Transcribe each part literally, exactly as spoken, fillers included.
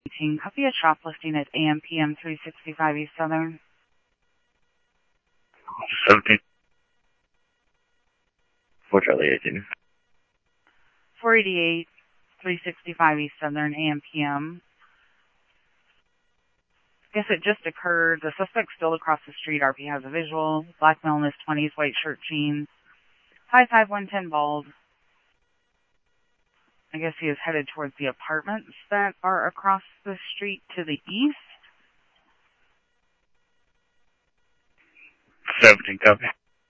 Copy a shoplifting at A M P M three sixty-five East Southern. seventeen. four Charlie eighteen. four eighty-eight, three sixty-five East Southern, A M P M. Guess it just occurred. The suspect's still across the street. R P has a visual. Black male in his twenties, white shirt, jeans. five five one ten bald. I guess he is headed towards the apartments that are across the street to the east. seventeen, copy.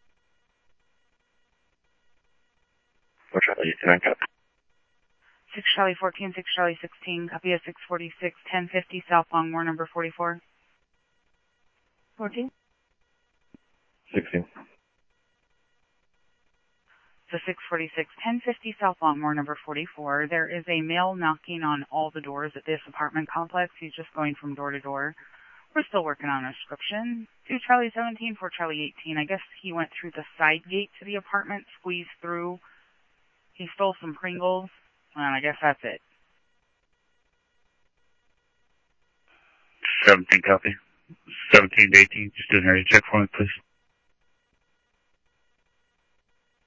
four Charlie eighteen, copy. six Charlie fourteen, six Charlie sixteen, copy a six forty-six, ten fifty South Longmore, number forty-four. fourteen? sixteen. So six forty-six, ten fifty South Longmore, number forty-four. There is a male knocking on all the doors at this apartment complex. He's just going from door to door. We're still working on a description. two Charlie seventeen, four Charlie eighteen. I guess he went through the side gate to the apartment, squeezed through. He stole some Pringles, and I guess that's it. seventeen, copy. seventeen to eighteen, just doing an area check for me, please.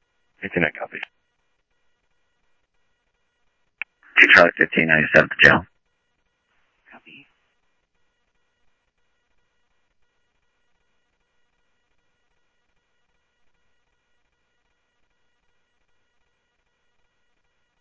eighteen, copy. two Charlie fifteen, ninety-seven to jail.